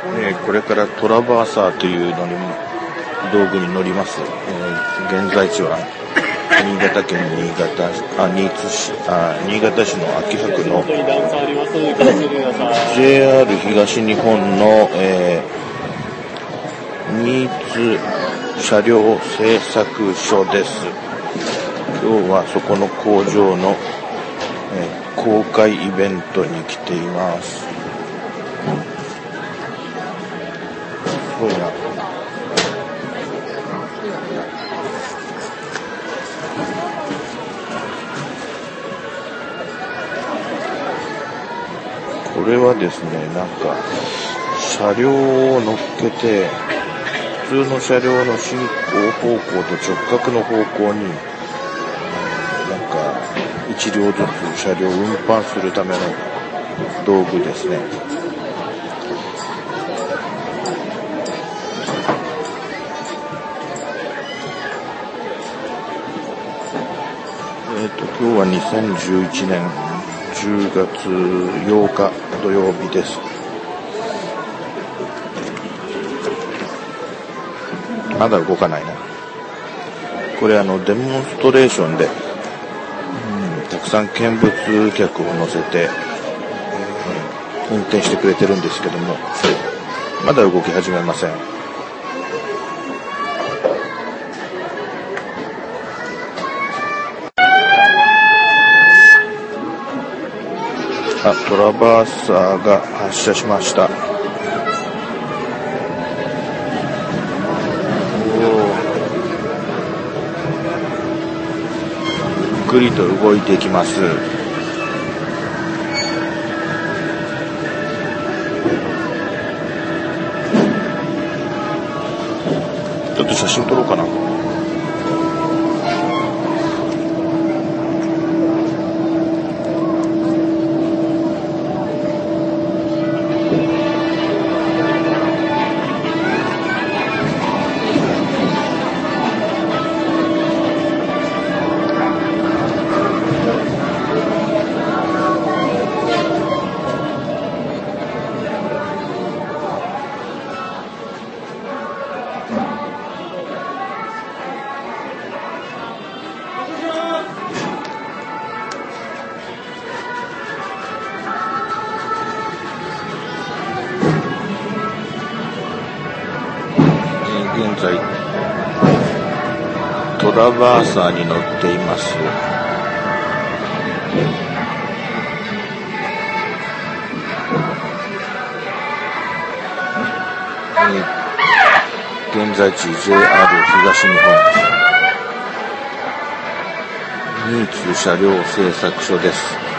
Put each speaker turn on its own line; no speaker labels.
これからトラバーサーという道具に乗ります。現在地は新潟県新潟市の秋葉区の JR 東日本の、新津車両製作所です。今日はそこの工場の、公開イベントに来ています。すごいな。これはですね、なんか車両を乗っけて、普通の車両の進行方向と直角の方向に、なんか1両ずつ車両を運搬するための道具ですね。今日は2011年10月8日土曜日です。まだ動かないな。これデモンストレーションで、たくさん見物客を乗せて、運転してくれてるんですけども、まだ動き始めません。トラバーサーが発車しました。ゆっくりと動いていきます。ちょっと写真撮ろうかな。現在トラバーサーに乗っています。現在地 JR 東日本新津車両製作所です。